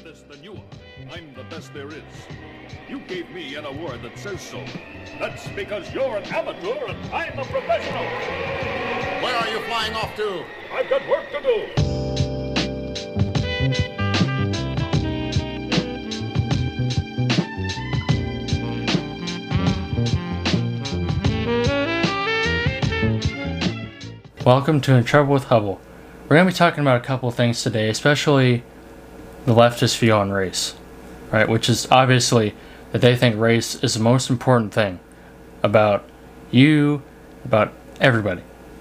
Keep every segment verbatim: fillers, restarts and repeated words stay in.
this than you are. I'm the best there is. You gave me an award that says so. That's because you're an amateur and I'm a professional. Where are you flying off to? I've got work to do. Welcome to In Trouble with Hubble. We're going to be talking about a couple of things today, especially the leftist view on race, right? Which is obviously that they think race is the most important thing about you, about everybody.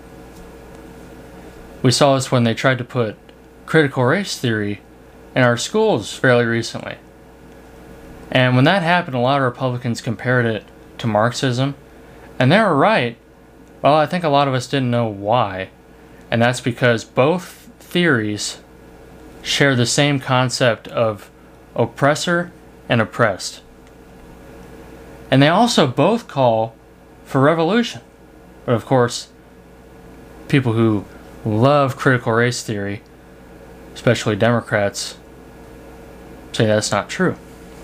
We saw this when they tried to put critical race theory in our schools fairly recently. And when that happened, a lot of Republicans compared it to Marxism, and they were right. Well, I think a lot of us didn't know why, and that's because both theories share the same concept of oppressor and oppressed. And they also both call for revolution. But of course, people who love critical race theory, especially Democrats, say that's not true.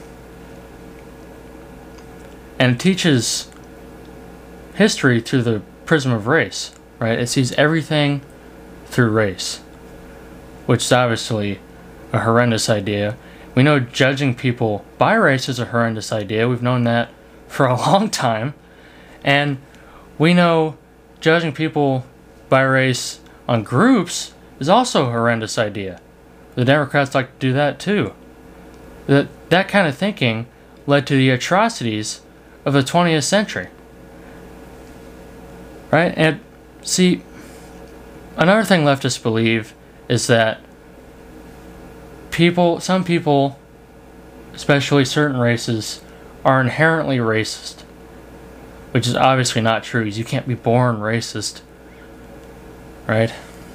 And it teaches history through the prism of race, right? It sees everything through race, which is obviously a horrendous idea. We know judging people by race is a horrendous idea. We've known that for a long time. And we know judging people by race on groups is also a horrendous idea. The Democrats like to do that too. That, that kind of thinking led to the atrocities of the twentieth century. Right? And see, another thing leftists believe is that people, some people, especially certain races, are inherently racist. Which is obviously not true. You can't be born racist. Right?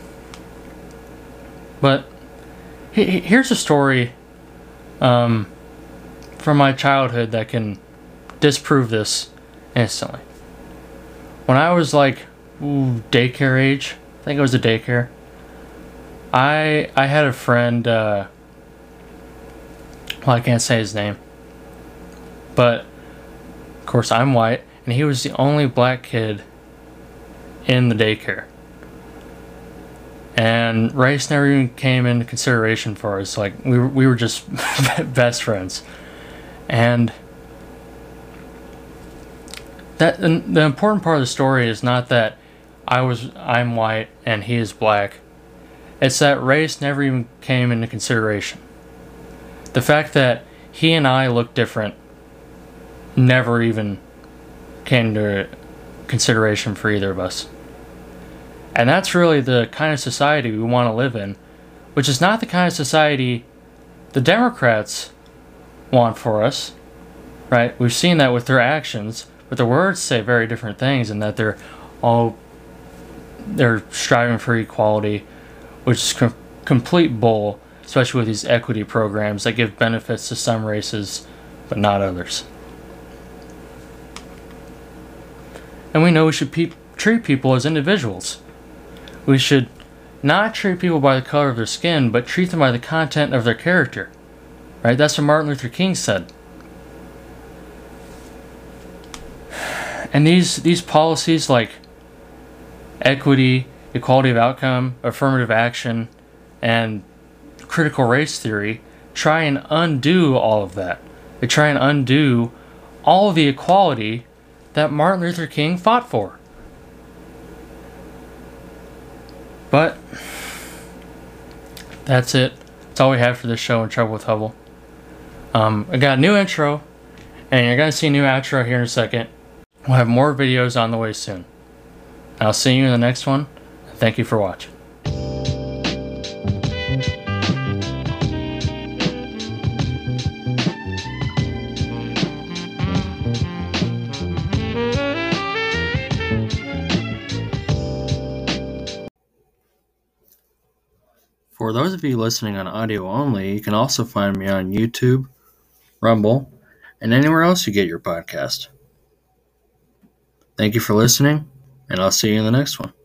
But he, here's a story um, from my childhood that can disprove this instantly. When I was like ooh, daycare age, I think it was a daycare, I I had a friend, uh, well I can't say his name, but of course I'm white, and he was the only black kid in the daycare. And race never even came into consideration for us, like we were, we were just best friends. And That the important part of the story is not that I was I'm white and he is black. It's that race never even came into consideration. The fact that he and I look different never even came into consideration for either of us. And that's really the kind of society we want to live in, which is not the kind of society the Democrats want for us, right? We've seen that with their actions. But the words say very different things, in that they're all they're striving for equality, which is com- complete bull, especially with these equity programs that give benefits to some races but not others. And we know we should pe- treat people as individuals. We should not treat people by the color of their skin, but treat them by the content of their character. Right? That's what Martin Luther King said. And these, these policies like equity, equality of outcome, affirmative action, and critical race theory try and undo all of that. They try and undo all of the equality that Martin Luther King fought for. But that's it. That's all we have for this show, In Trouble with Hubble. Um, I got a new intro, and you're going to see a new outro here in a second. We'll have more videos on the way soon. I'll see you in the next one. Thank you for watching. For those of you listening on audio only, you can also find me on YouTube, Rumble, and anywhere else you get your podcast. Thank you for listening, and I'll see you in the next one.